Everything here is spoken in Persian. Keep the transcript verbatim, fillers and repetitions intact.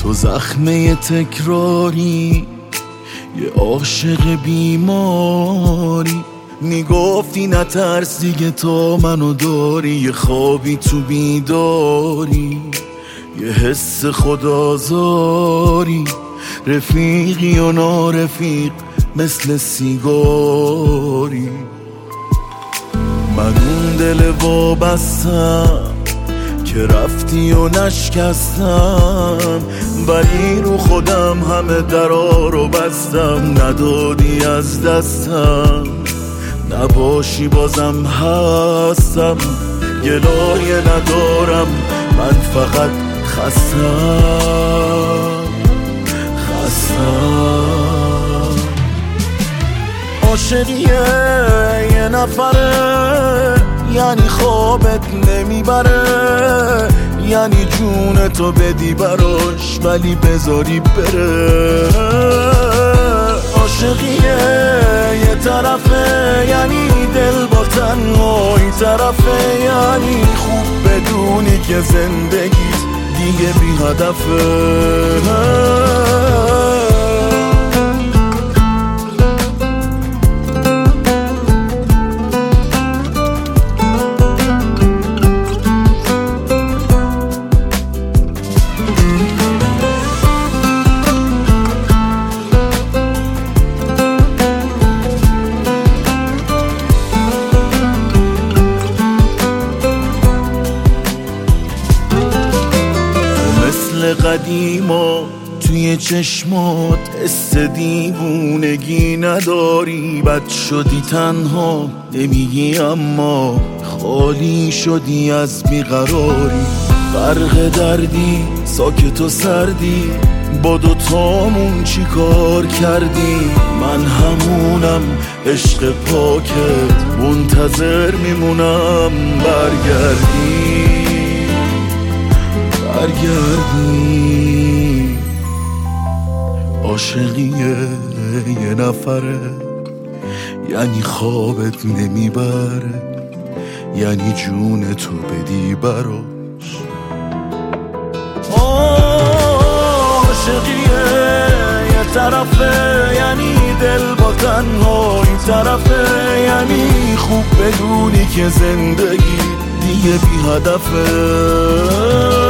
تو زخمه تکراری، یه عاشق بیماری. میگفتی نترس دیگه تا منو داری، یه خوابی تو بیداری، یه حس خودآزاری. رفیقی و نارفیق مثل سیگاری. من اون دل وابستم که رفتی و نشکستم، ولی رو خودم همه درا رو بستم. ندادی از دستم، نباشی بازم هستم. گلایه ندارم، من فقط خستم خستم. عاشقیه یه نفره، یعنی خوابت نمیبره، یعنی جون تو بدی براش ولی بذاری بره. عاشقیه یه طرفه، یعنی دل با تنهایی طرفه، یعنی خوب بدونی که زندگیت دیگه بی هدفه. قدیما توی چشمات حس دیوونگی نداری. بد شدی تنها نمیگی اما خالی شدی از بیقراری. فرق دردی ساکت و سردی، با دوتامون چی کار کردی؟ من همونم عشق پاکت، منتظر میمونم برگردی برگردی. عاشقیه یه نفره، یعنی خوابت نمیبره، یعنی جون تو بدی براش. عاشقیه یه طرفه، یعنی دل با تنهایی طرفه، یعنی خوب بدونی که زندگی دیگه بی هدفه.